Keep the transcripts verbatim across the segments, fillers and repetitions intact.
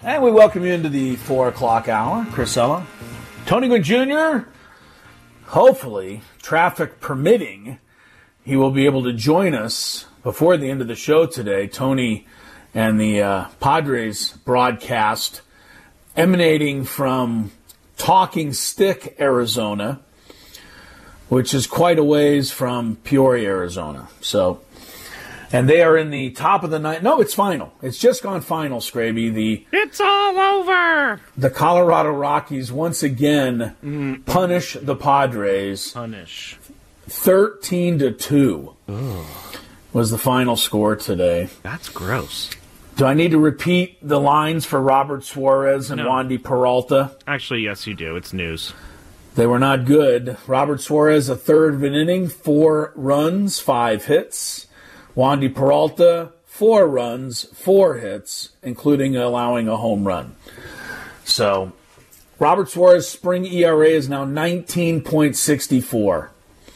And we welcome you into the four o'clock hour. Chris Ella, Tony Gwynn Junior Hopefully, traffic permitting, he will be able to join us before the end of the show today. Tony and the uh, Padres broadcast emanating from Talking Stick, Arizona, which is quite a ways from Peoria, Arizona. So, and they are in the top of the ninth. No, it's final. It's just gone final, Scraby. The It's all over. The Colorado Rockies once again Mm-mm. punish the Padres. Punish. thirteen to two Ugh. was the final score today. That's gross. Do I need to repeat the lines for Robert Suarez and No. Wandy Peralta? Actually, yes, you do. It's news. They were not good. Robert Suarez, a third of an inning, four runs, five hits. Wandy Peralta, four runs, four hits, including allowing a home run. So, Robert Suarez's spring E R A is now nineteen point six four.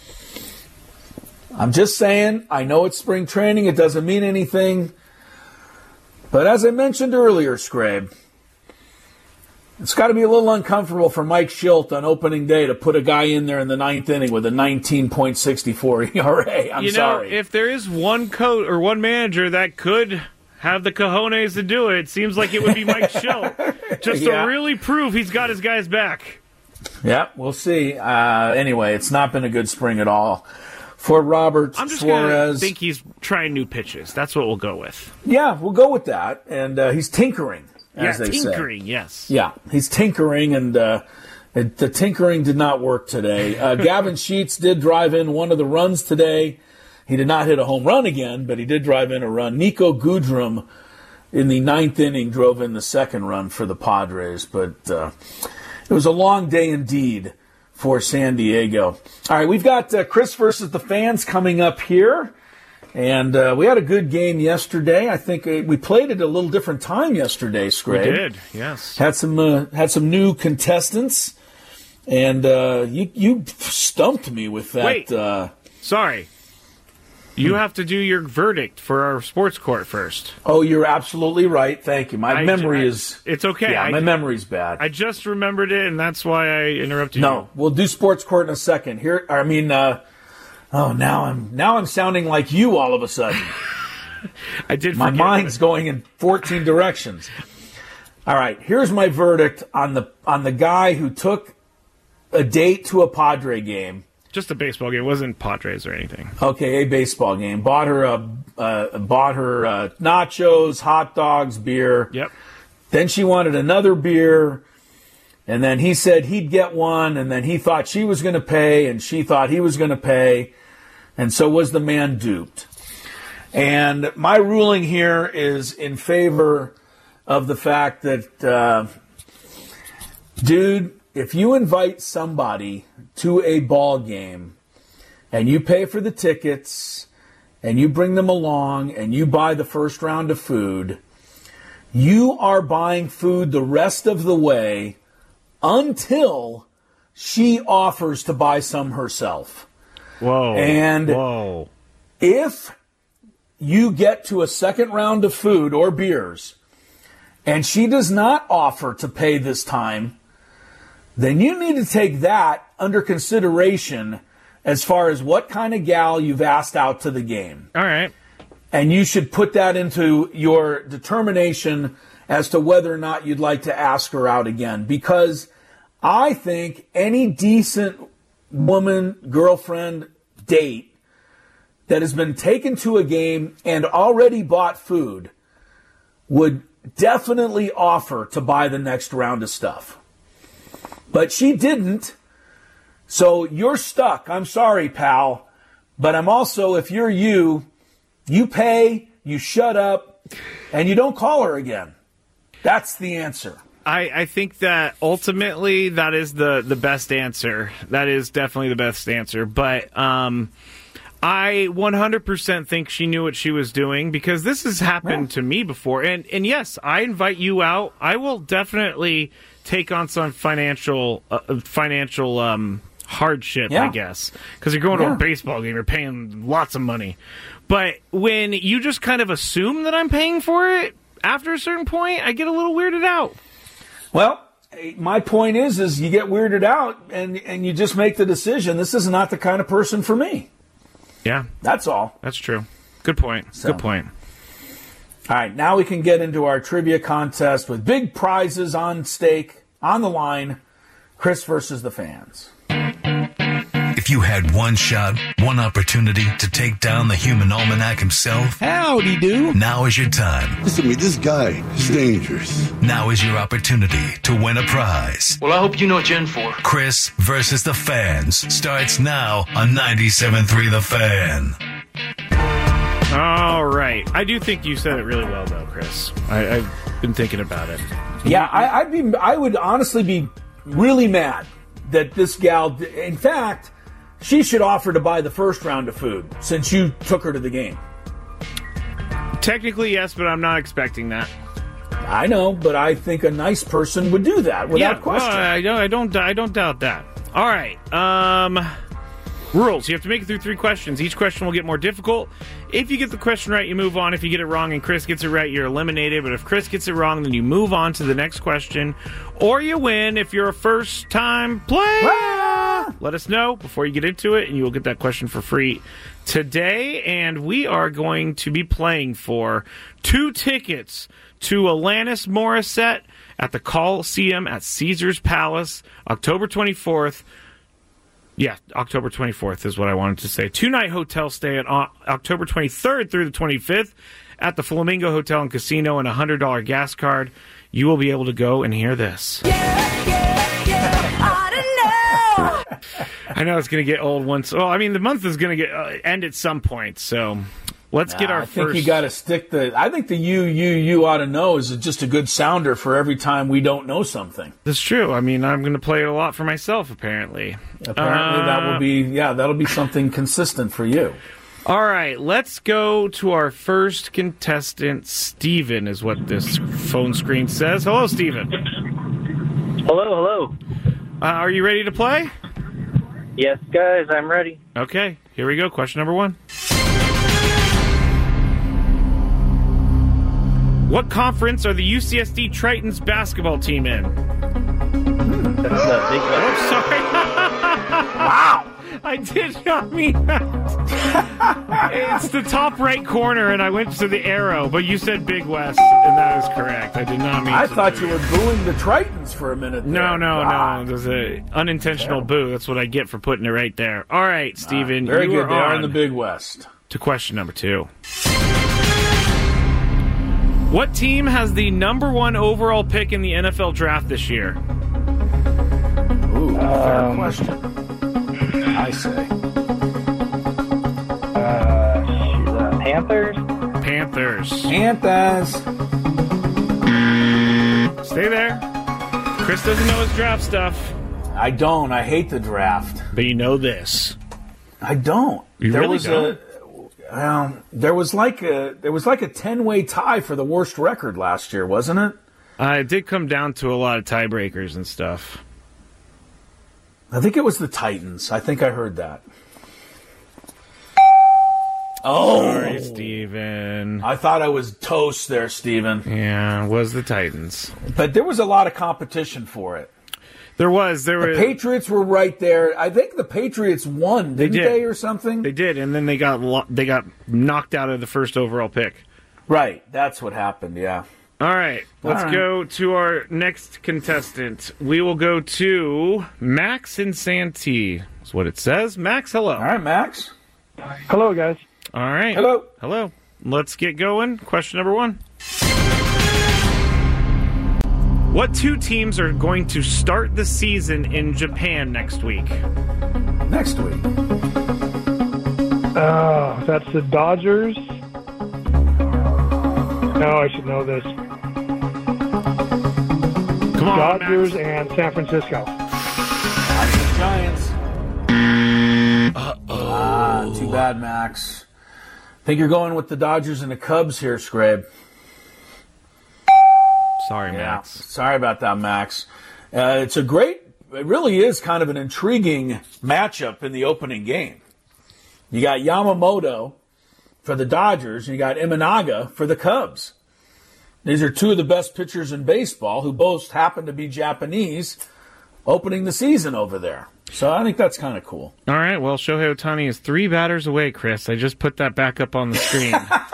I'm just saying, I know it's spring training, it doesn't mean anything. But as I mentioned earlier, Scrabe, it's got to be a little uncomfortable for Mike Schilt on opening day to put a guy in there in the ninth inning with a nineteen point six four E R A. I'm you know, sorry. If there is one coach or one manager that could have the cojones to do it, it seems like it would be Mike Schilt. Just Yeah. to really prove he's got his guys back. Yeah, we'll see. Uh, anyway, it's not been a good spring at all for Robert I'm just going to Suarez. think he's trying new pitches. That's what we'll go with. Yeah, we'll go with that. And uh, he's tinkering, as yeah, they say. tinkering, yes. Yeah, he's tinkering, and uh, it, the tinkering did not work today. Uh, Gavin Sheets did drive in one of the runs today. He did not hit a home run again, but he did drive in a run. Nico Goodrum in the ninth inning drove in the second run for the Padres, but uh, it was a long day indeed for San Diego. All right, we've got uh, Chris versus the fans coming up here. And uh, we had a good game yesterday. I think uh, we played at a little different time yesterday, Scrape. We did, yes. Had some uh, had some new contestants, and uh, you you stumped me with that. Wait. Uh, Sorry. You have to do your verdict for our sports court first. oh, you're absolutely right. Thank you. My I- memory I- is It's okay. yeah, I, my memory's bad. I just remembered it, and that's why I interrupted you. no, we'll do sports court in a second. Here, I mean, uh, oh, now I'm now I'm sounding like you all of a sudden. I did My forget mind's it. going in fourteen directions. All right, here's my verdict on the on the guy who took a date to a Padre game. Just a baseball game. It wasn't Padres or anything. Okay, a baseball game. Bought her a uh, bought her uh, nachos, hot dogs, beer. Yep. Then she wanted another beer, and then he said he'd get one, and then he thought she was going to pay, and she thought he was going to pay, and so was the man duped. And my ruling here is in favor of the fact that, uh, dude, if you invite somebody to a ball game and you pay for the tickets and you bring them along and you buy the first round of food, you are buying food the rest of the way until she offers to buy some herself. Whoa. And Whoa. if you get to a second round of food or beers and she does not offer to pay this time, then you need to take that under consideration as far as what kind of gal you've asked out to the game. All right. And you should put that into your determination as to whether or not you'd like to ask her out again. Because I think any decent woman, girlfriend, date that has been taken to a game and already bought food would definitely offer to buy the next round of stuff. But she didn't, so you're stuck. I'm sorry, pal. But I'm also, if you're you, you pay, you shut up, and you don't call her again. That's the answer. I, I think that ultimately that is the, the best answer. That is definitely the best answer. But um, I one hundred percent think she knew what she was doing because this has happened Yeah. to me before. And, and yes, I invite you out. I will definitely take on some financial uh, financial um, hardship, Yeah. I guess, because you're going Yeah. to a baseball game. You're paying lots of money. But when you just kind of assume that I'm paying for it, after a certain point, I get a little weirded out. Well, my point is, is you get weirded out and, and you just make the decision. This is not the kind of person for me. Yeah. That's all. That's true. Good point. So. Good point. All right, now we can get into our trivia contest with big prizes on stake, on the line. Chris versus the fans. If you had one shot, one opportunity to take down the human almanac himself, howdy do. Now is your time. Listen to me, this guy is dangerous. Now is your opportunity to win a prize. Well, I hope you know what you're in for. Chris versus the fans starts now on ninety-seven point three The Fan. All right. I do think you said it really well, though, Chris. I, I've been thinking about it. Yeah, I, I'd be. I would honestly be really mad that this gal. In fact, she should offer to buy the first round of food since you took her to the game. Technically, yes, but I'm not expecting that. I know, but I think a nice person would do that without yeah, question. Well, I don't. I don't. I don't doubt that. All right. Um. Rules. You have to make it through three questions. Each question will get more difficult. If you get the question right, you move on. If you get it wrong and Chris gets it right, you're eliminated. But if Chris gets it wrong, then you move on to the next question. Or you win if you're a first-time player. Ah! Let us know before you get into it, and you will get that question for free today. And we are going to be playing for two tickets to Alanis Morissette at the Coliseum at Caesars Palace, October twenty-fourth. Yeah, October twenty-fourth is what I wanted to say. Two-night hotel stay on October twenty-third through the twenty-fifth at the Flamingo Hotel and Casino and a one hundred dollars gas card. You will be able to go and hear this. Yeah, yeah, yeah, I don't know. I know it's going to get old once. Well, I mean, the month is going to get uh, end at some point, so let's nah, get our I first... think you got to stick the... I think the you, you, you ought to know is just a good sounder for every time we don't know something. That's true. I mean, I'm going to play it a lot for myself, apparently. Apparently uh, that will be... Yeah, that'll be something consistent for you. All right, let's go to our first contestant. Steven is what this phone screen says. Hello, Steven. Hello, hello. Uh, are you ready to play? Yes, guys, I'm ready. Okay, here we go. Question number one. What conference are the U C S D Tritons basketball team in? That's the Big West. Oh, sorry. Wow. I did not mean that. It's the top right corner, and I went to the arrow, but you said Big West, and that is correct. I did not mean I to thought do you were booing the Tritons for a minute there. No, no, ah. no. There's an unintentional boo. That's what I get for putting it right there. All right, Steven. Ah, very you good. Are they are in on the Big West. to question number two. What team has the number one overall pick in the N F L draft this year? Ooh, fair Um, question. I say. Uh, shoot, uh, Panthers? Panthers. Panthers. Stay there. Chris doesn't know his draft stuff, I don't. I hate the draft. but you know this. I don't. You there really was don't? a well, there was like a there was like a ten-way tie for the worst record last year, wasn't it? Uh, it did come down to a lot of tiebreakers and stuff. I think it was the Titans. I think I heard that. Oh, Sorry, Steven. I thought I was toast there, Steven. Yeah, it was the Titans. But there was a lot of competition for it. There was. There The were. Patriots were right there. I think the Patriots won, didn't they, did. or something? They did, and then they got lo- they got knocked out of the first overall pick. Right, that's what happened, yeah. All right, let's All right. go to our next contestant. We will go to Max in Santee. That's what it says. Max, hello. All right, Max. Hello, guys. All right. Hello. Hello. Let's get going. Question number one. What two teams are going to start the season in Japan next week? Next week. Oh, that's the Dodgers. No, I should know this. Come on, Dodgers Max. and San Francisco. Dodgers, Giants. Uh-oh. Ah, too bad, Max. Think you're going with the Dodgers and the Cubs here, Scrabe. Sorry, Yeah. Max. Sorry about that, Max. Uh, it's a great, it really is kind of an intriguing matchup in the opening game. You got Yamamoto for the Dodgers, and you got Imanaga for the Cubs. These are two of the best pitchers in baseball who both happen to be Japanese opening the season over there. So I think that's kind of cool. All right, well, Shohei Ohtani is three batters away, Chris. I just put that back up on the screen.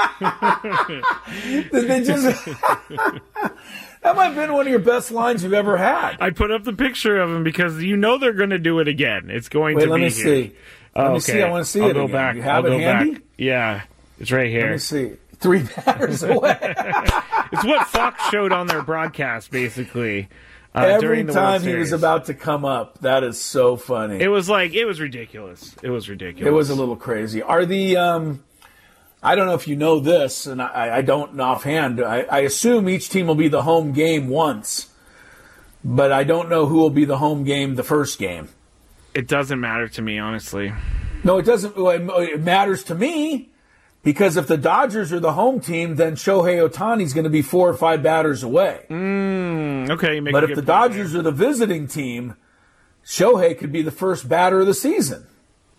They just, that might have been one of your best lines you've ever had. I put up the picture of him because you know they're going to do it again. It's going Wait, to let be me here. see. Let okay. me see. I want to see I'll it go again. back. You have I'll it go handy? back. Yeah, it's right here. Let me see. Three batters away. It's what Fox showed on their broadcast, basically. Uh, Every during the time World he was Series. about to come up. That is so funny. It was like, it was ridiculous. It was ridiculous. It was a little crazy. Are the, um, I don't know if you know this, and I, I don't know offhand. I, I assume each team will be the home game once, but I don't know who will be the home game the first game. It doesn't matter to me, honestly. No, it doesn't. Well, it matters to me because if the Dodgers are the home team, then Shohei Ohtani's going to be four or five batters away. Mm, okay, you make But a if good the point Dodgers there. are the visiting team, Shohei could be the first batter of the season.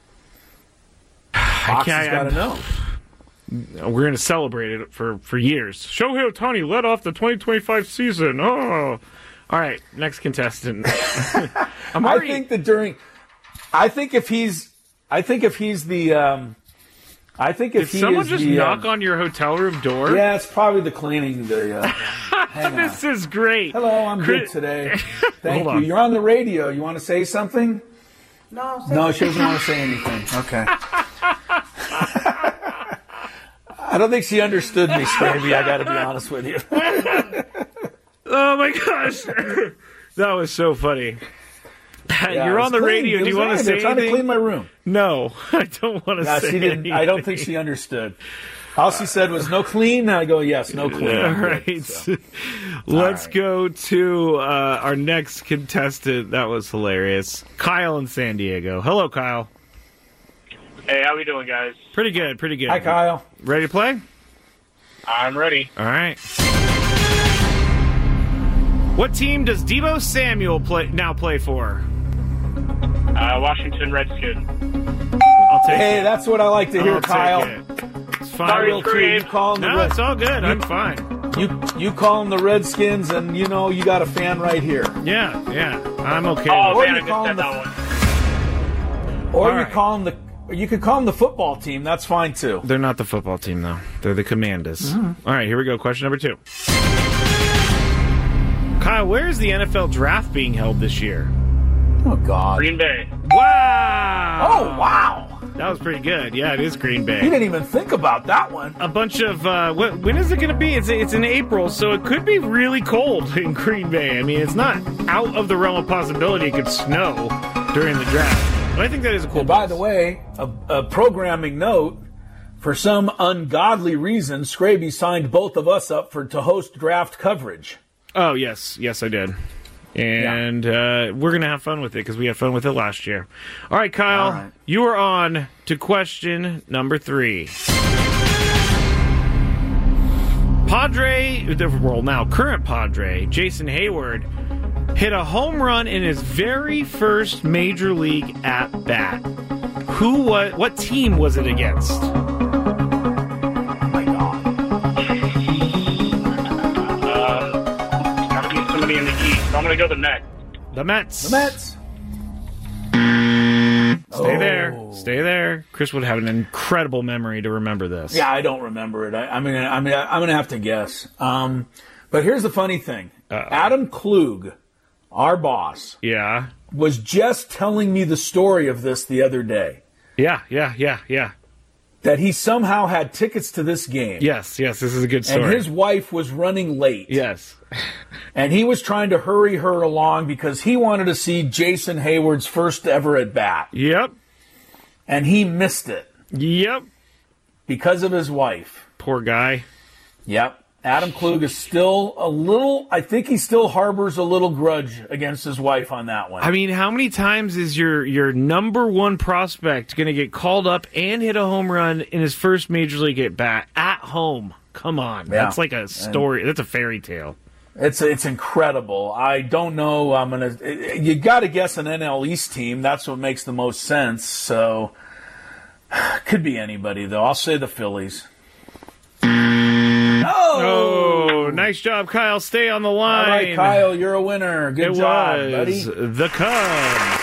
Fox has can't- got to know. We're going to celebrate it for, for years. Shohei Ohtani led off the twenty twenty-five season. Oh. All right, next contestant. I'm I already, think that during, I think if he's, I think if he's the, um, I think if Did he someone is just the, knock uh, on your hotel room door? Yeah, it's probably the cleaning. The uh, hang on. This is great. Hello, I'm Chris- good today. Thank Hold you. on. You're on the radio. You want to say something? No, No, she doesn't want to say anything. Okay. I don't think she understood me, Scraby. I got to be honest with you. Oh my gosh, that was so funny. Yeah, You're it on was the clean. radio. It Do you was want right. to They're say trying to anything? clean my room. No, I don't want to Yeah, say she didn't. anything. I don't think she understood. All she said was no clean. And I go, yes, no clean. All I'm good. right, So, let's right. go to uh, our next contestant. That was hilarious. Kyle in San Diego. Hello, Kyle. Hey, how we doing, guys? Pretty good. Pretty good. Hi, Kyle. Ready to play? I'm ready. All right. What team does Deebo Samuel play now play for? Uh, Washington Redskins. I'll take Hey, it. that's what I like to hear, I'll take Kyle. it. It's fine. Sorry, Real too. You call them the No, Red- it's all good. I'm fine. You you call them the Redskins, and you know you got a fan right here. Yeah, yeah. I'm okay. Oh, with Or man, you I call missed them that, the- that one. Or All you right. call them the. Or you could call them the football team. That's fine too. They're not the football team, though. They're the Commanders. Mm-hmm. All right, here we go. Question number two. Kyle, where is the N F L draft being held this year? Oh God. Green Bay. Wow! Oh wow. That was pretty good. Yeah, it is Green You Bay. didn't even think about that one. A bunch of, uh, what, when is it going to be? It's, it's in April, so it could be really cold in Green Bay. I mean, it's not out of the realm of possibility it could snow during the draft. But I think that is a cool And by place. the way, a, a programming note. For some ungodly reason, Scraby signed both of us up for to host draft coverage. Oh, yes. Yes, I did. And uh, we're going to have fun with it because we had fun with it last year. All right, Kyle, All right. you are on to question number three. Padre, well, now current Padre, Jason Hayward, hit a home run in his very first major league at bat. Who was? What team was it against? Oh my God. Um, gotta be somebody in the East. I'm gonna go the Mets. The Mets. The Mets. Stay Oh. there. Stay there. Chris would have an incredible memory to remember this. Yeah, I don't remember it. I, I mean, I mean, I'm gonna have to guess. Um, but here's the funny thing: Uh-oh. Adam Klug, our boss, Yeah. was just telling me the story of this the other day. Yeah. Yeah. Yeah. Yeah. That he somehow had tickets to this game. Yes. Yes. This is a good story. And his wife was running late. yes. And he was trying to hurry her along because he wanted to see Jason Hayward's first ever at bat. Yep. And he missed it Yep. because of his wife. Poor guy. Yep. Adam Klug is still a little, I think he still harbors a little grudge against his wife on that one. I mean, how many times is your your number one prospect going to get called up and hit a home run in his first major league at bat at home? Come on. Yeah. That's like a story. That's a fairy tale. It's it's incredible. I don't know. I'm gonna. You got to guess an N L East team. That's what makes the most sense. So could be anybody though. I'll say the Phillies. No, Oh, Oh, nice job, Kyle. Stay on the line. All right, Kyle, you're a winner. Good it job, was buddy. The Cubs.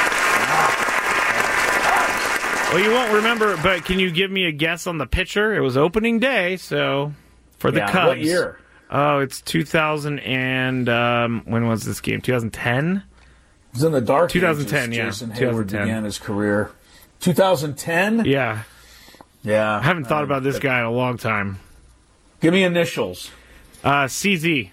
Well, you won't remember, but can you give me a guess on the pitcher? It was opening day, so for the Yeah, Cubs. what year? Oh, it's two thousand and um, when was this game? twenty ten? It was in the dark twenty ten, ages. yeah. Jason Hayward twenty ten. began his career. twenty ten? Yeah. Yeah. I haven't thought about this guy in a long time. Give me initials. Uh, C Z.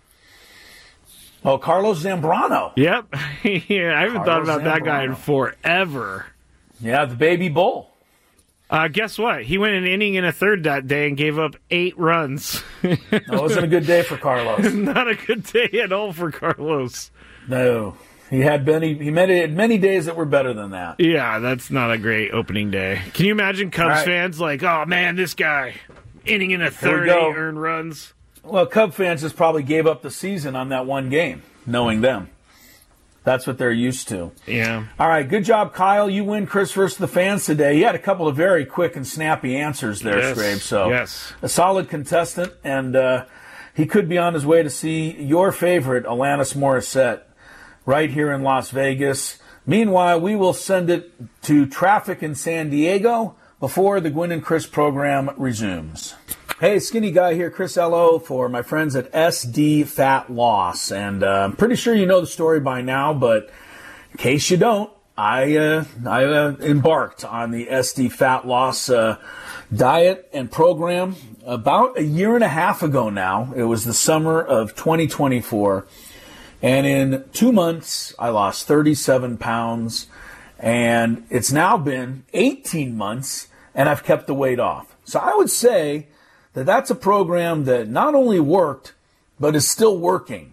Oh, Carlos Zambrano. Yep. yeah, I haven't thought Carlos about that guy in Zambrano. forever. Yeah, the baby bull. Uh, guess what? He went an inning and a third that day and gave up eight runs. That wasn't a good day for Carlos. Not a good day at all for Carlos. No. He had many he many, many days that were better than that. Yeah, that's not a great opening day. Can you imagine Cubs right. fans like, oh man, this guy, inning and a we third, go. eight earned runs? Well, Cub fans just probably gave up the season on that one game, knowing them. That's what they're used to. Yeah. All right, good job, Kyle. You win Chris versus the fans today. You had a couple of very quick and snappy answers there, Yes. Scrape. So Yes. a solid contestant, and uh, he could be on his way to see your favorite, Alanis Morissette, right here in Las Vegas. Meanwhile, we will send it to traffic in San Diego before the Gwynn and Chris program resumes. Hey, skinny guy here, Chris L O for my friends at S D Fat Loss. And uh, I'm pretty sure you know the story by now, but in case you don't, I uh, I uh, embarked on the S D Fat Loss uh, diet and program about a year and a half ago now. It was the summer of twenty twenty-four. And in two months, I lost thirty-seven pounds. And it's now been eighteen months, and I've kept the weight off. So I would say that that's a program that not only worked, but is still working.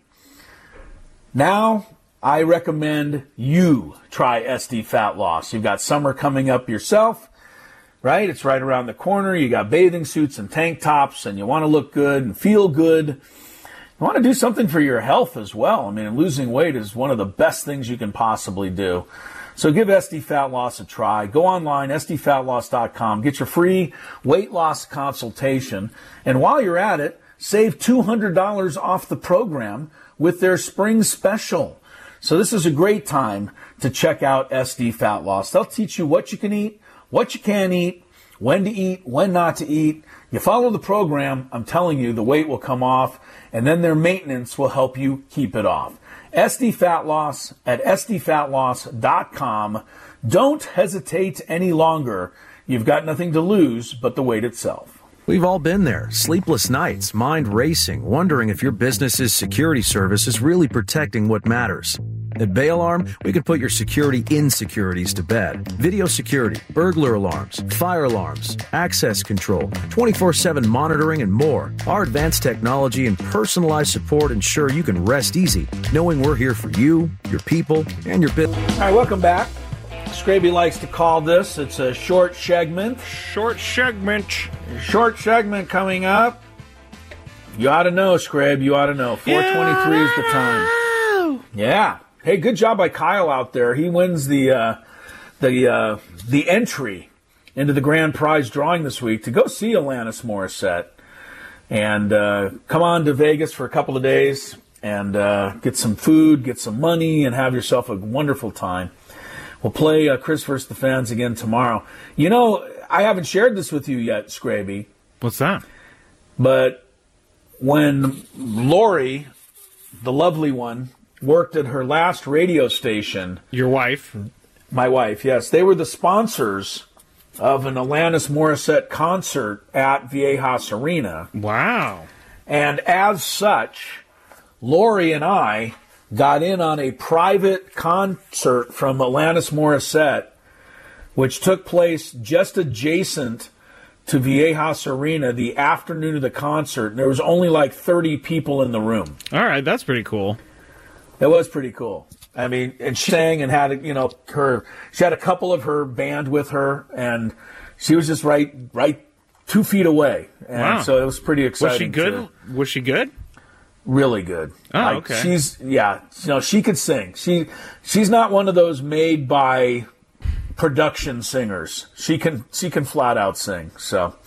Now, I recommend you try S D Fat Loss. You've got summer coming up yourself, right? It's right around the corner. You got bathing suits and tank tops, and you want to look good and feel good. You want to do something for your health as well. I mean, losing weight is one of the best things you can possibly do. So give S D Fat Loss a try. Go online, S D fat loss dot com. Get your free weight loss consultation. And while you're at it, save two hundred dollars off the program with their spring special. So this is a great time to check out S D Fat Loss. They'll teach you what you can eat, what you can't eat, when to eat, when not to eat. You follow the program, I'm telling you, the weight will come off, and then their maintenance will help you keep it off. S D Fat Loss at S D fat loss dot com. Don't hesitate any longer. You've got nothing to lose but the weight itself. We've all been there. Sleepless nights, mind racing, wondering if your business's security service is really protecting what matters. At Bay Alarm, we can put your security insecurities to bed. Video security, burglar alarms, fire alarms, access control, twenty-four seven monitoring, and more. Our advanced technology and personalized support ensure you can rest easy, knowing we're here for you, your people, and your business. All right, welcome back. Scraby likes to call this. It's a short segment. Short segment. Short segment coming up. You ought to know, Scrabe. You ought to know. four twenty-three is the time. Yeah. Hey, good job by Kyle out there. He wins the uh, the uh, the entry into the grand prize drawing this week to go see Alanis Morissette and uh, come on to Vegas for a couple of days and uh, get some food, get some money, and have yourself a wonderful time. We'll play uh, Chris versus the Fans again tomorrow. You know, I haven't shared this with you yet, Scraby, What's that? but when Lori, the lovely one, worked at her last radio station, Your wife. my wife, yes, they were the sponsors of an Alanis Morissette concert at Viejas Arena. Wow. And as such, Lori and I got in on a private concert from Alanis Morissette, which took place just adjacent to Viejas Arena the afternoon of the concert. And there was only like thirty people in the room. All right, that's pretty cool. It was pretty cool. I mean, and she sang and had, you know, her, she had a couple of her band with her, and she was just right, right two feet away. And Wow. so it was pretty exciting. Was she good? too. Was she good? Really good. Oh, Like, okay. She's, yeah, you know, she could sing. She, she's not one of those made by production singers. She can, she can flat out sing. So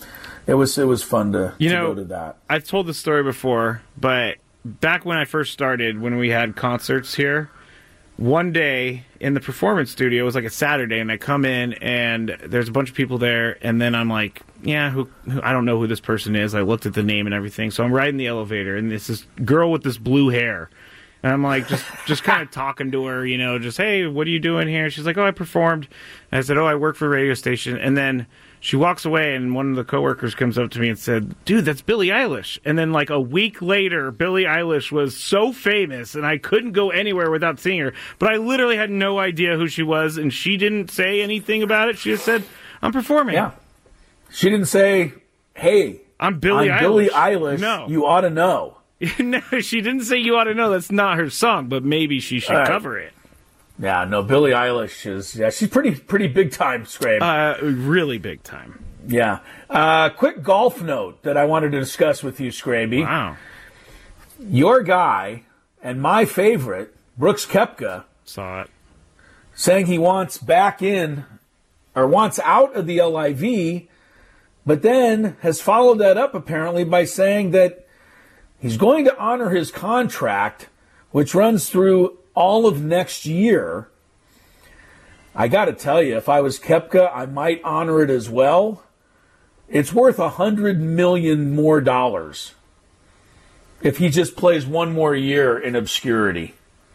it was it was fun to, You to know, go to that. I've told this story before, but back when I first started, when we had concerts here, one day in the performance studio, it was like a Saturday, and I come in, and there's a bunch of people there, and then I'm like, yeah, who, who I don't know who this person is. I looked at the name and everything, so I'm riding the elevator, and this is girl with this blue hair. And I'm like, just just kind of talking to her, you know, just, hey, what are you doing here? She's like, oh, I performed. And I said, oh, I work for a radio station. And then she walks away, and one of the coworkers comes up to me and said, dude, that's Billie Eilish. And then, like, a week later, Billie Eilish was so famous, and I couldn't go anywhere without seeing her. But I literally had no idea who she was, and she didn't say anything about it. She just said, I'm performing. Yeah. She didn't say, hey, I'm Billie I'm Eilish. Billie Eilish. No. You ought to know. No, she didn't say you ought to know. That's not her song, but maybe she should All right. cover it. Yeah, no, Billie Eilish is, yeah, she's pretty pretty big time, Scrape. Uh, really big time. Yeah. Uh, quick golf note that I wanted to discuss with you, Scraby. Wow. Your guy and my favorite, Brooks Koepka, Saw it. saying he wants back in or wants out of the L I V, but then has followed that up apparently by saying that he's going to honor his contract, which runs through all of next year. I got to tell you, if I was Koepka, I might honor it as well. It's worth a hundred million more dollars if he just plays one more year in obscurity.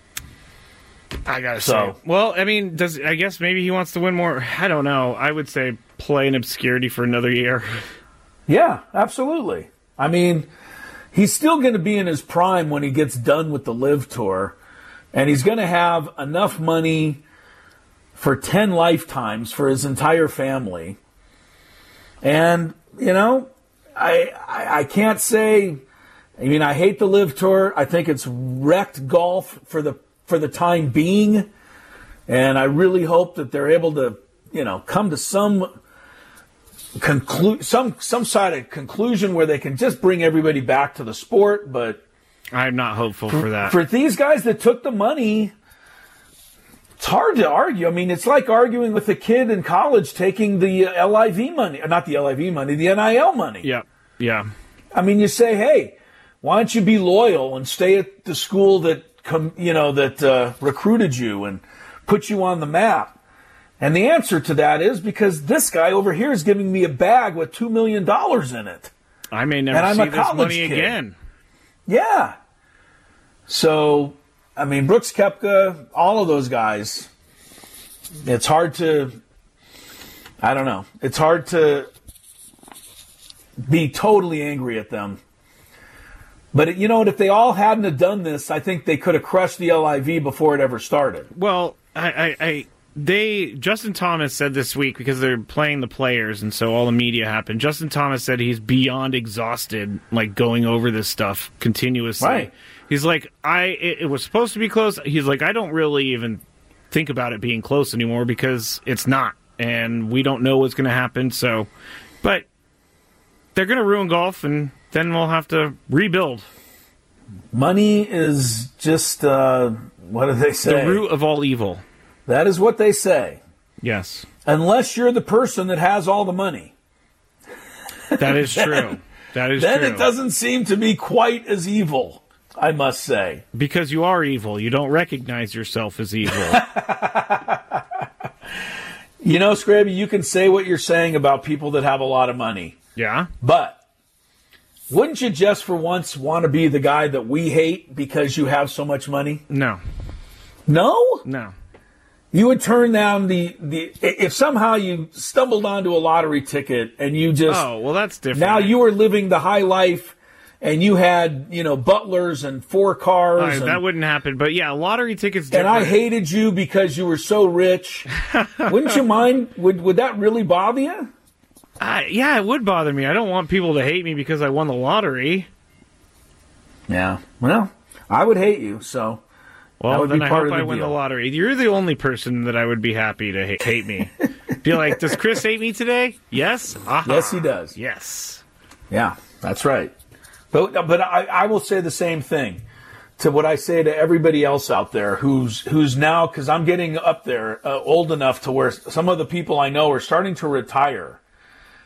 I gotta So- say. Well, I mean, does I guess maybe he wants to win more. I don't know. I would say play in obscurity for another year. Yeah, absolutely. I mean, he's still going to be in his prime when he gets done with the Live Tour, and he's going to have enough money for ten lifetimes for his entire family. And, you know, I, I, I can't say, I mean, I hate the Live Tour. I think it's wrecked golf for the, for the time being. And I really hope that they're able to, you know, come to some conclude some some sort of conclusion where they can just bring everybody back to the sport. But I'm not hopeful for that. for these guys that took the money, it's hard to argue. I mean, it's like arguing with a kid in college taking the L I V money, or not the L I V money, the N I L money. yeah, yeah. I mean, you say, hey, why don't you be loyal and stay at the school that com- you know that uh, recruited you and put you on the map? And the answer to that is because this guy over here is giving me a bag with two million dollars in it. I may never And I'm see a this college money kid. again. Yeah. So, I mean, Brooks Koepka, all of those guys, it's hard to, I don't know, it's hard to be totally angry at them. But, you know what, if they all hadn't have done this, I think they could have crushed the L I V before it ever started. Well, I, I, I, they Justin Thomas said this week, because they're playing the Players, and so all the media happened. Justin Thomas said he's beyond exhausted, like going over this stuff continuously. Right. He's like, I. It, it was supposed to be close. He's like, I don't really even think about it being close anymore because it's not, and we don't know what's going to happen. So, but they're going to ruin golf, and then we'll have to rebuild. Money is just, uh, what do they say? The root of all evil. That is what they say. Yes, Unless you're the person that has all the money. that is true. That is Then true. it doesn't seem to be quite as evil, I must say. Because you are evil. You don't recognize yourself as evil. You know, Scraby, you can say what you're saying about people that have a lot of money, Yeah? but wouldn't you just for once want to be the guy that we hate because you have so much money? No. No? No. You would turn down the, the if somehow you stumbled onto a lottery ticket and you just Oh, well, that's different. now you were living the high life and you had, you know, butlers and four cars All right, and, that wouldn't happen. But yeah, lottery tickets and different. I hated you because you were so rich. Wouldn't you mind? Would would that really bother you? I, yeah, it would bother me. I don't want people to hate me because I won the lottery. Yeah. Well, I would hate you, so that Well, would then be I part hope of I the win deal. the lottery. You're the only person that I would be happy to hate, hate me. Be like, does Chris hate me today? Yes? Aha. Yes, he does. Yes. Yeah, that's right. But but I, I will say the same thing to what I say to everybody else out there who's who's now, because I'm getting up there uh, old enough to where some of the people I know are starting to retire.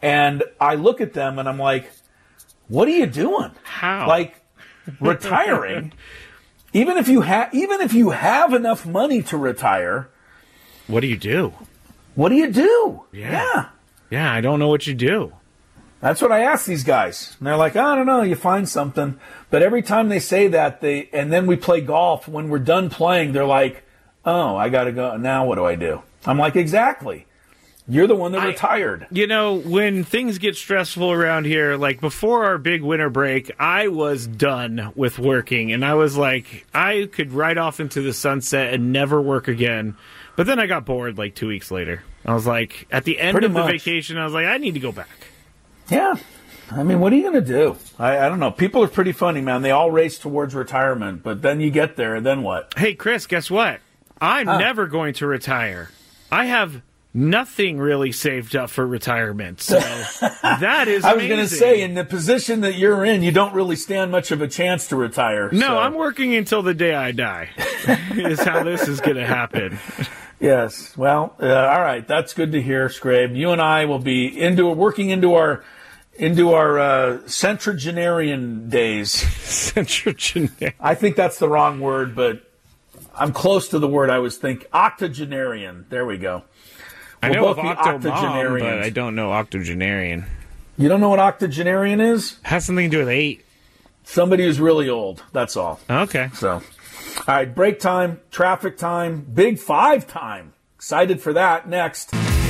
And I look at them and I'm like, what are you doing? How? Like, retiring, even if you have, even if you have enough money to retire, what do you do? What do you do? Yeah. yeah. Yeah, I don't know what you do. That's what I ask these guys. And they're like, I don't know, you find something. But every time they say that, they and then we play golf, when we're done playing, they're like, oh, I got to go. Now what do I do? I'm like, exactly. You're the one that I, retired. You know, when things get stressful around here, like before our big winter break, I was done with working. And I was like, I could ride off into the sunset and never work again. But then I got bored like two weeks later. I was like, at the end Pretty of the much. vacation, I was like, I need to go back. Yeah. I mean, what are you going to do? I, I don't know. People are pretty funny, man. They all race towards retirement. But then you get there, and then what? Hey, Chris, guess what? I'm Huh. never going to retire. I have nothing really saved up for retirement. So that is I was amazing. going to say, in the position that you're in, you don't really stand much of a chance to retire. No, so. I'm working until the day I die. Is how this is going to happen. Yes. Well, uh, all right. That's good to hear, Scrabe. You and I will be into working into our into our uh, centragenarian days. Centragenarian. I think that's the wrong word, but I'm close to the word I was thinking. Octogenarian. There we go. I We'll know of both be octomom, but octogenarians. I don't know octogenarian. You don't know what octogenarian is? Has something to do with eight. Somebody who's really old. That's all. Okay. So, all right, break time, traffic time, big five time. Excited for that. Next.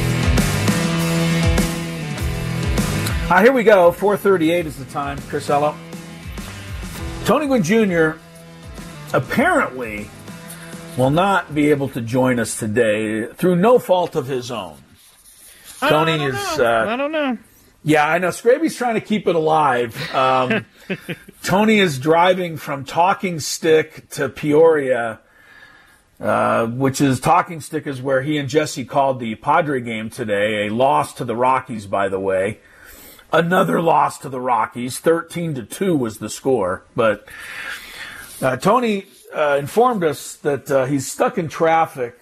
Ah, here we go. four thirty-eight is the time. Chris Ello. Tony Gwynn Junior apparently will not be able to join us today through no fault of his own. I Tony don't is... know. Uh, I don't know. Yeah, I know. Scraby's trying to keep it alive. Um, Tony is driving from Talking Stick to Peoria, uh, which is Talking Stick is where he and Jesse called the Padre game today. A loss to the Rockies, by the way. Another loss to the Rockies. thirteen to two was the score. But uh, Tony uh, informed us that uh, he's stuck in traffic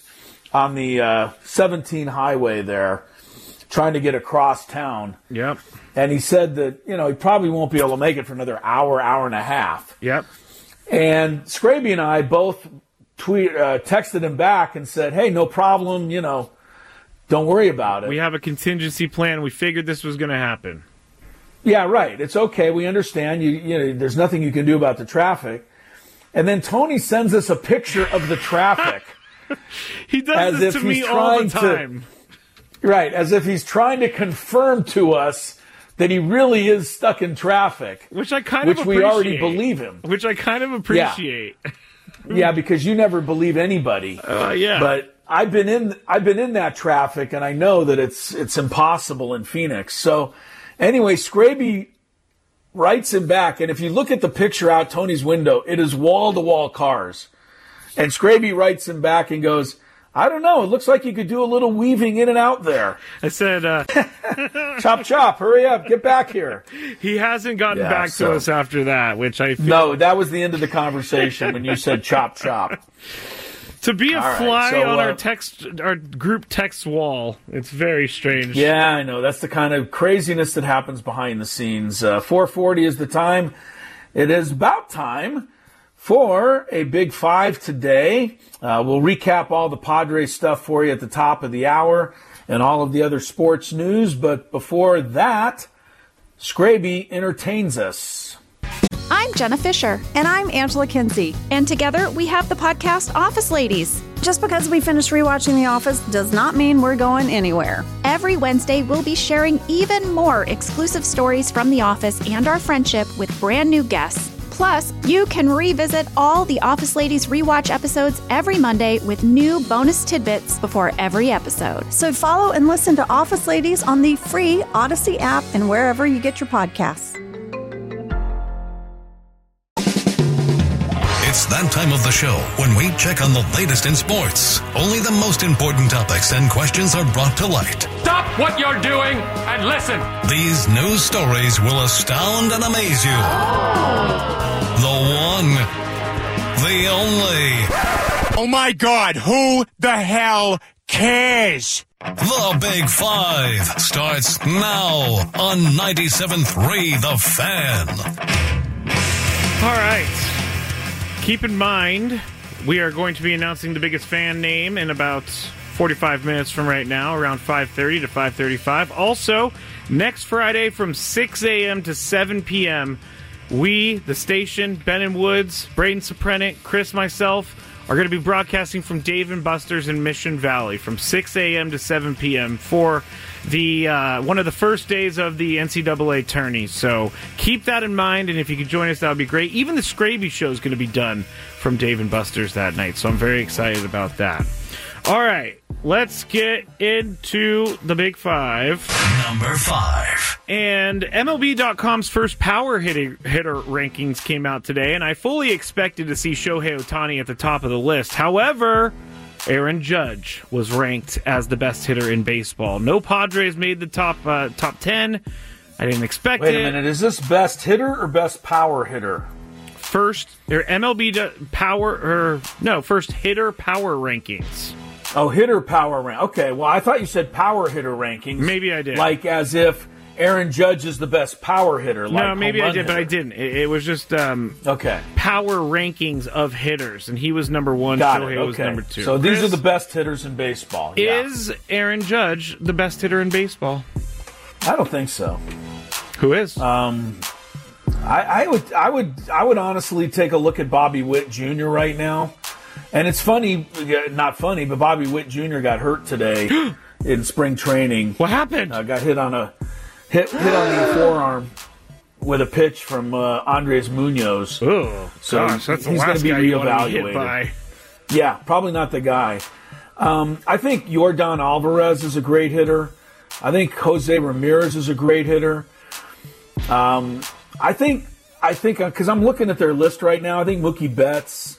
on the uh, seventeen highway there, trying to get across town. Yep. And he said that, you know, he probably won't be able to make it for another hour, hour and a half. Yep. And Scraby and I both tweet, uh, texted him back and said, hey, no problem, you know, don't worry about it. We have a contingency plan. We figured this was going to happen. Yeah, right. It's okay. We understand. You, you know, there's nothing you can do about the traffic. And then Tony sends us a picture of the traffic. He does As this if to me he's all the trying to- time. Right, as if he's trying to confirm to us that he really is stuck in traffic. Which I kind which of we appreciate. already believe him. Which I kind of appreciate. Yeah, because you never believe anybody. Uh, yeah. But I've been in I've been in that traffic, and I know that it's it's impossible in Phoenix. So anyway, Scraby writes him back, and if you look at the picture out Tony's window, it is wall-to-wall cars. And Scraby writes him back and goes, I don't know. It looks like you could do a little weaving in and out there. I said, uh, Chop, chop. Hurry up. Get back here. he hasn't gotten Yeah, back so- to us after that, which I feel. No, that was the end of the conversation when you said chop, chop. To be a All right, fly so, on uh, our text, our group text wall, it's very strange. Yeah, I know. That's the kind of craziness that happens behind the scenes. Uh, four forty is the time. It is about time for a Big Five today. Uh, we'll recap all the Padres stuff for you at the top of the hour and all of the other sports news. But before that, Scraby entertains us. I'm Jenna Fisher. And I'm Angela Kinsey. And together we have the podcast Office Ladies. Just because we finished rewatching The Office does not mean we're going anywhere. Every Wednesday, we'll be sharing even more exclusive stories from The Office and our friendship with brand new guests. Plus, you can revisit all the Office Ladies rewatch episodes every Monday with new bonus tidbits before every episode. So follow and listen to Office Ladies on the free Odyssey app and wherever you get your podcasts. It's that time of the show when we check on the latest in sports. Only the most important topics and questions are brought to light. Stop what you're doing and listen. These news stories will astound and amaze you. The one, the only. Oh my God, who the hell cares? The Big Five starts now on ninety-seven point three The Fan. All right. Keep in mind, we are going to be announcing the biggest fan name in about forty-five minutes from right now, around five thirty to five thirty-five. Also, next Friday from six a.m. to seven p.m., we, the station, Ben and Woods, Braden Soprenic, Chris, myself, are going to be broadcasting from Dave and Buster's in Mission Valley from six a.m. to seven p.m. for the uh, one of the first days of the N C double A tourney. So keep that in mind, and if you could join us, that would be great. Even the Scraby show is going to be done from Dave and Buster's that night, so I'm very excited about that. All right, let's get into the Big Five. Number five. And M L B dot com's first power hitter, hitter rankings came out today, and I fully expected to see Shohei Ohtani at the top of the list. However, Aaron Judge was ranked as the best hitter in baseball. No Padres made the top uh, top ten. I didn't expect Wait it. Wait a minute, is this best hitter or best power hitter? First, or M L B power, or no, first hitter power rankings. Oh, hitter power rank. Okay, well, I thought you said power hitter rankings. Maybe I did. Like as if Aaron Judge is the best power hitter. Like no, maybe I did, hitter. but I didn't. It, it was just um, okay power rankings of hitters, and he was number one. Got Shohei it. Okay. was number two. So Chris, these are the best hitters in baseball. Is yeah. Aaron Judge the best hitter in baseball? I don't think so. Who is? Um, I, I would, I would, I would honestly take a look at Bobby Witt Junior right now. And it's funny, not funny, but Bobby Witt Junior got hurt today in spring training. What happened? Uh, got hit on a hit hit on the forearm with a pitch from uh, Andres Munoz. Oh, so gosh, that's he's the last going to be guy you want to be hit reevaluated. by. Yeah, probably not the guy. Um, I think Yordan Alvarez is a great hitter. I think Jose Ramirez is a great hitter. Um, I think I think because I'm looking at their list right now. I think Mookie Betts.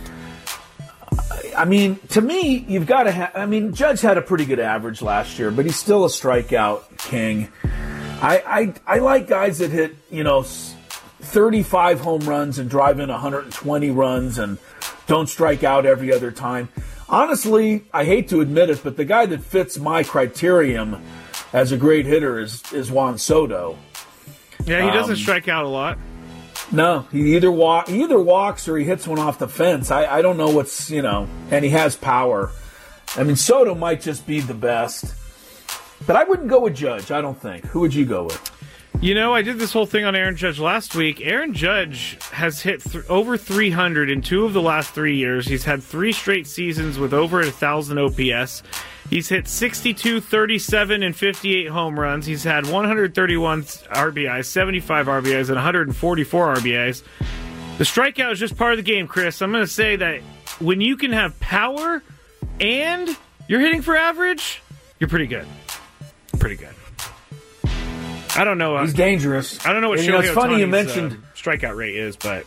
I mean, to me, you've got to have... I mean, Judge had a pretty good average last year, but he's still a strikeout king. I, I I like guys that hit, you know, thirty-five home runs and drive in one hundred twenty runs and don't strike out every other time. Honestly, I hate to admit it, but the guy that fits my criterion as a great hitter is, is Juan Soto. Yeah, he doesn't Um, strike out a lot. No, he either walk, he either walks or he hits one off the fence. I, I don't know what's, you know, and he has power. I mean, Soto might just be the best. But I wouldn't go with Judge, I don't think. Who would you go with? You know, I did this whole thing on Aaron Judge last week. Aaron Judge has hit th- over three hundred in two of the last three years. He's had three straight seasons with over one thousand O P S. He's hit sixty-two, thirty-seven, and fifty-eight home runs. He's had one hundred thirty-one R B Is, seventy-five R B Is, and one hundred forty-four R B Is. The strikeout is just part of the game, Chris. I'm going to say that when you can have power and you're hitting for average, you're pretty good. Pretty good. I don't know. Uh, He's dangerous. I don't know what And, you know, Shohei it's funny you Ohtani's, mentioned uh, strikeout rate is, but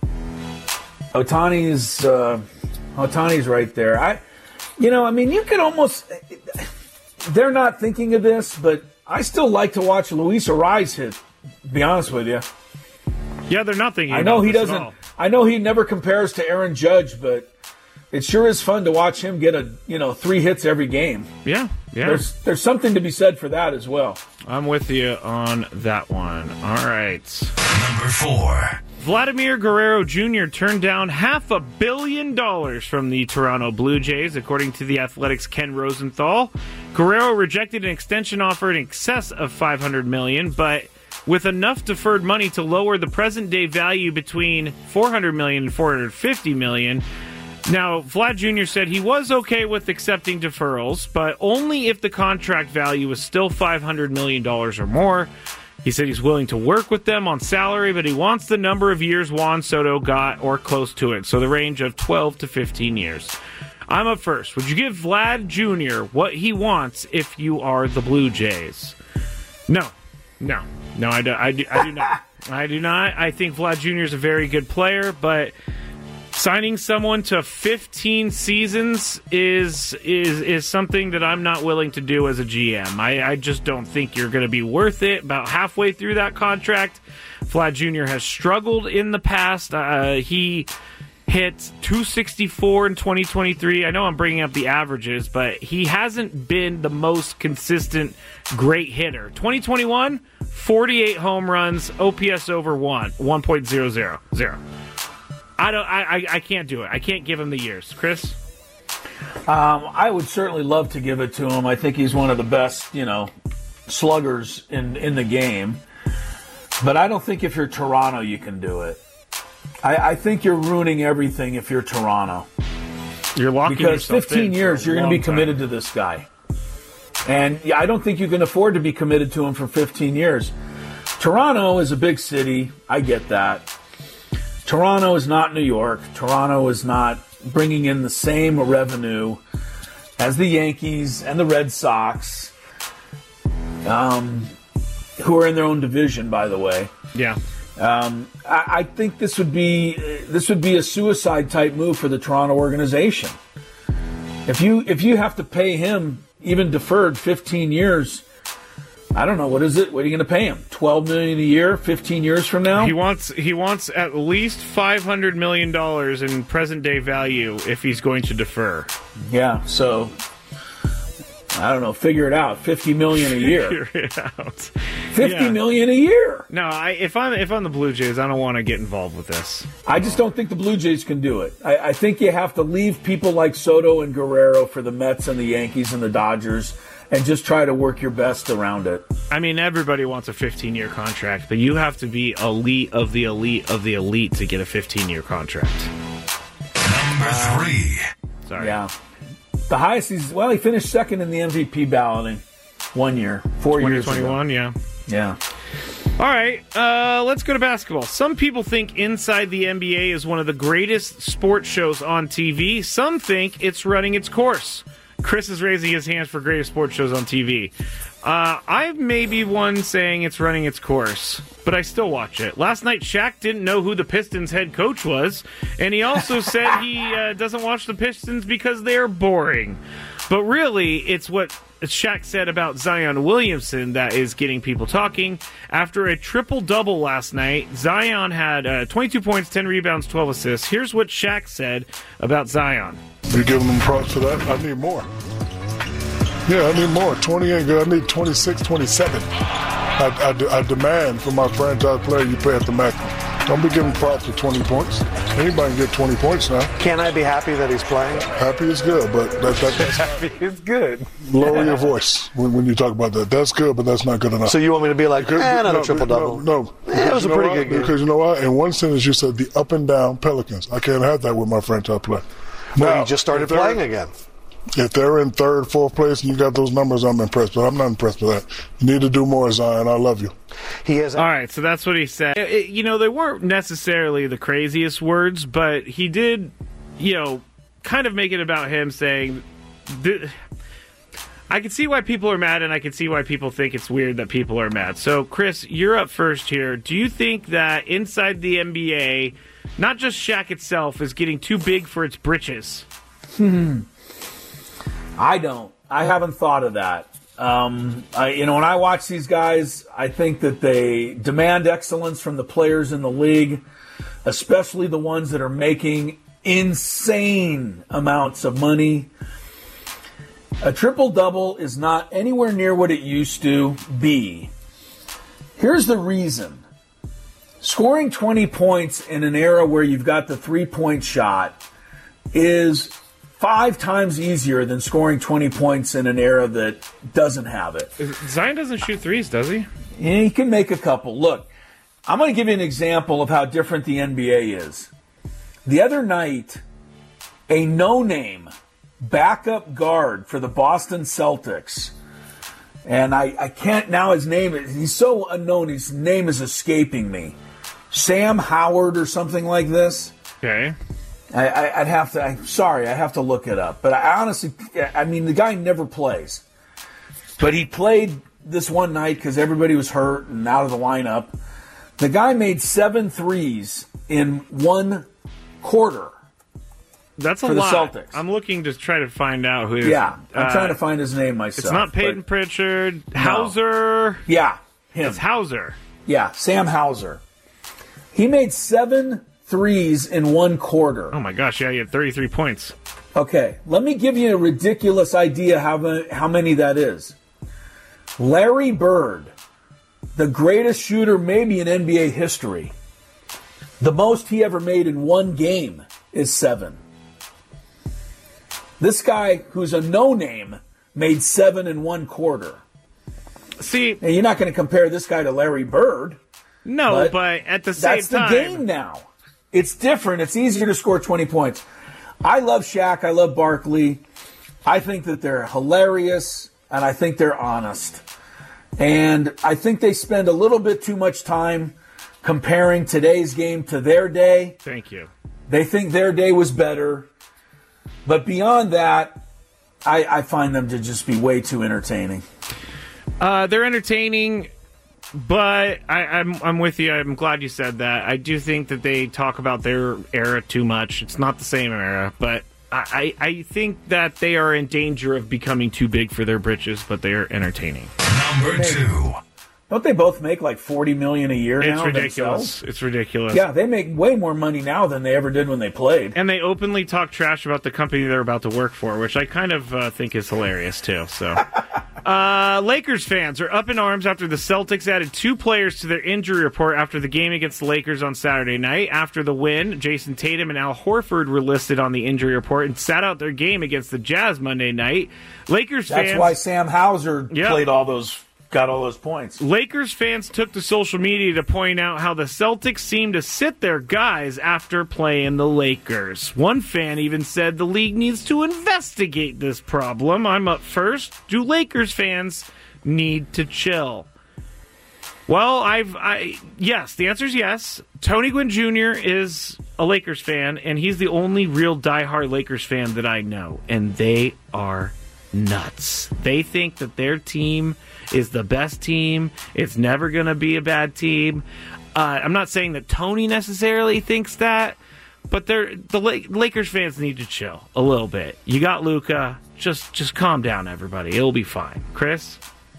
Ohtani's uh, Ohtani's right there. I, you know, I mean, you could almost. They're not thinking of this, but I still like to watch Luis Ariz hit. To be honest with you. Yeah, they're not thinking. I know about he this at doesn't. all. I know he never compares to Aaron Judge, but it sure is fun to watch him get a you know three hits every game. Yeah, yeah. There's there's something to be said for that as well. I'm with you on that one. All right. Number four. Vladimir Guerrero Junior turned down half a billion dollars from the Toronto Blue Jays, according to The Athletic's Ken Rosenthal. Guerrero rejected an extension offer in excess of five hundred million dollars, but with enough deferred money to lower the present-day value between four hundred million dollars and four hundred fifty million dollars. Now, Vlad Junior said he was okay with accepting deferrals, but only if the contract value was still five hundred million dollars or more. He said he's willing to work with them on salary, but he wants the number of years Juan Soto got or close to it, so the range of twelve to fifteen years. I'm up first. Would you give Vlad Junior what he wants if you are the Blue Jays? No. No. No, I do, I do, I do not. I do not. I think Vlad Junior is a very good player, but signing someone to fifteen seasons is is is something that I'm not willing to do as a G M. I, I just don't think you're going to be worth it. About halfway through that contract, Vlad Junior has struggled in the past. Uh, he hit two sixty-four in twenty twenty-three. I know I'm bringing up the averages, but he hasn't been the most consistent great hitter. twenty twenty-one, forty-eight home runs, O P S over one, one point oh oh oh. I don't. I, I, I can't do it. I can't give him the years. Chris? Um, I would certainly love to give it to him. I think he's one of the best, you know, sluggers in, in the game. But I don't think if you're Toronto, you can do it. I, I think you're ruining everything if you're Toronto. You're locking because yourself fifteen in years, for a you're going to be long committed time. to this guy. And yeah, I don't think you can afford to be committed to him for fifteen years. Toronto is a big city. I get that. Toronto is not New York. Toronto is not bringing in the same revenue as the Yankees and the Red Sox, um, who are in their own division, by the way. Yeah. Um, I, I think this would be this would be a suicide type move for the Toronto organization. If you if you have to pay him even deferred fifteen years, I don't know, what is it? What are you going to pay him? twelve million dollars a year, fifteen years from now? He wants he wants at least five hundred million dollars in present day value if he's going to defer. Yeah, so I don't know, figure it out. fifty million dollars a year. Figure it out. fifty Yeah. million dollars a year. No, I, if I'm if I'm the Blue Jays, I don't want to get involved with this. I just don't think the Blue Jays can do it. I, I think you have to leave people like Soto and Guerrero for the Mets and the Yankees and the Dodgers and just try to work your best around it. I mean, everybody wants a fifteen-year contract, but you have to be elite of the elite of the elite to get a fifteen-year contract. Number three. Sorry. Yeah. The highest he's, well, he finished second in the M V P balloting one year, four years ago. twenty twenty-one, yeah. Yeah. All right, uh, let's go to basketball. Some people think Inside the N B A is one of the greatest sports shows on T V. Some think it's running its course. Chris is raising his hands for greatest sports shows on T V. Uh, I may be one saying it's running its course, but I still watch it. Last night, Shaq didn't know who the Pistons head coach was, and he also said he uh, doesn't watch the Pistons because they're boring. But really, it's what Shaq said about Zion Williamson that is getting people talking. After a triple-double last night, Zion had uh, twenty-two points, ten rebounds, twelve assists. Here's what Shaq said about Zion. You're giving them props for that? I need more. Yeah, I need more. twenty ain't good. I need twenty-six, twenty-seven. I, I, de- I demand from my franchise player you play at the maximum. Don't be giving props for twenty points. Anybody can get twenty points now. Can I be happy that he's playing? Happy is good, but that, that, that's... Happy is good. Lower your voice when, when you talk about that. That's good, but that's not good enough. So you want me to be like, because, eh, not no, a triple-double? No, no. Eh, it was a you know pretty why? good game. Because you know what? In one sentence you said the up and down Pelicans. I can't have that with my franchise player. Well, Now, you just started playing again. If they're in third, fourth place, and you got those numbers, I'm impressed. But I'm not impressed with that. You need to do more, Zion. I love you. He is. All right, so that's what he said. It- it- you know, they weren't necessarily the craziest words, but he did, you know, kind of make it about him saying, th- I can see why people are mad, and I can see why people think it's weird that people are mad. So, Chris, you're up first here. Do you think that inside the N B A, not just Shaq itself, is getting too big for its britches? Hmm. I don't. I haven't thought of that. Um, I, you know, when I watch these guys, I think that they demand excellence from the players in the league, especially the ones that are making insane amounts of money. A triple-double is not anywhere near what it used to be. Here's the reason. Scoring twenty points in an era where you've got the three-point shot is five times easier than scoring twenty points in an era that doesn't have it. Zion doesn't shoot threes, does he? Yeah, he can make a couple. Look, I'm going to give you an example of how different the N B A is. The other night, a no-name backup guard for the Boston Celtics, and I, I can't now, his name, he's so unknown, his name is escaping me. Sam Howard or something like this. Okay. I, I, I'd have to, I'm sorry, I have to look it up. But I honestly, I mean, the guy never plays. But he played this one night because everybody was hurt and out of the lineup. The guy made seven threes in one quarter. That's a for lot. the Celtics. I'm looking to try to find out who. Yeah, I'm uh, trying to find his name myself. It's not Peyton but- Pritchard. Hauser. Yeah, him. It's Hauser. Yeah, Sam Hauser. He made seven threes in one quarter. Oh my gosh, yeah, he had thirty-three points. Okay, let me give you a ridiculous idea how, ma- how many that is. Larry Bird, the greatest shooter maybe in N B A history, the most he ever made in one game is seven. This guy, who's a no-name, made seven in one quarter. See, now, you're not going to compare this guy to Larry Bird. No, but, but at the same that's time, that's the game now. It's different. It's easier to score twenty points. I love Shaq. I love Barkley. I think that they're hilarious, and I think they're honest. And I think they spend a little bit too much time comparing today's game to their day. Thank you. They think their day was better. But beyond that, I, I find them to just be way too entertaining. Uh, they're entertaining, but I, I'm I'm with you. I'm glad you said that. I do think that they talk about their era too much. It's not the same era, but I, I think that they are in danger of becoming too big for their britches, but they are entertaining. Number two. Don't they both make like forty million dollars a year now? It's ridiculous. Themselves? It's ridiculous. Yeah, they make way more money now than they ever did when they played. And they openly talk trash about the company they're about to work for, which I kind of uh, think is hilarious, too. So, uh, Lakers fans are up in arms after the Celtics added two players to their injury report after the game against the Lakers on Saturday night. After the win, Jason Tatum and Al Horford were listed on the injury report and sat out their game against the Jazz Monday night. Lakers That's fans... why Sam Hauser Yep. played all those... got all those points. Lakers fans took to social media to point out how the Celtics seem to sit their guys after playing the Lakers. One fan even said the league needs to investigate this problem. I'm up first. Do Lakers fans need to chill? Well, I've, I, yes, the answer is yes. Tony Gwynn Junior is a Lakers fan, and he's the only real diehard Lakers fan that I know, and they are nuts. They think that their team is the best team. It's never going to be a bad team. Uh, I'm not saying that Tony necessarily thinks that, but they're, the Lakers fans need to chill a little bit. You got Luka. Just, just calm down, everybody. It'll be fine. Chris?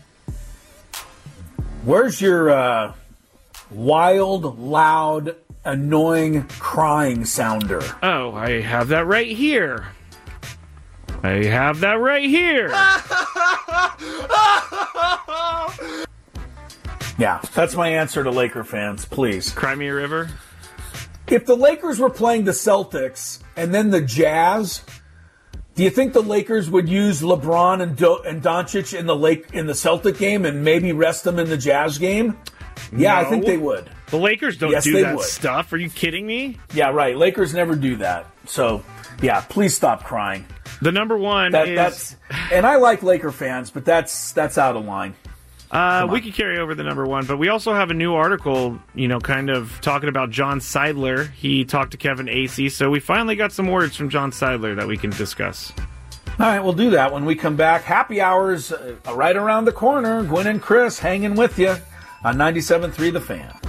Where's your uh, wild, loud, annoying crying sounder? Oh, I have that right here. I have that right here. Yeah, that's my answer to Laker fans, please. Cry me a river? If the Lakers were playing the Celtics and then the Jazz, do you think the Lakers would use LeBron and, Do- and Doncic in the Lake in the Celtic game and maybe rest them in the Jazz game? Yeah, No. I think they would. The Lakers don't Yes, do they that would. stuff. Are you kidding me? Yeah, right. Lakers never do that. So, yeah, please stop crying. The number one That, is... That's, and I like Laker fans, but that's that's out of line. Uh, we could carry over the number one, but we also have a new article, you know, kind of talking about John Seidler. He talked to Kevin Acee, so we finally got some words from John Seidler that we can discuss. All right, we'll do that when we come back. Happy hours uh, right around the corner. Gwen and Chris hanging with you on ninety-seven point three The Fan.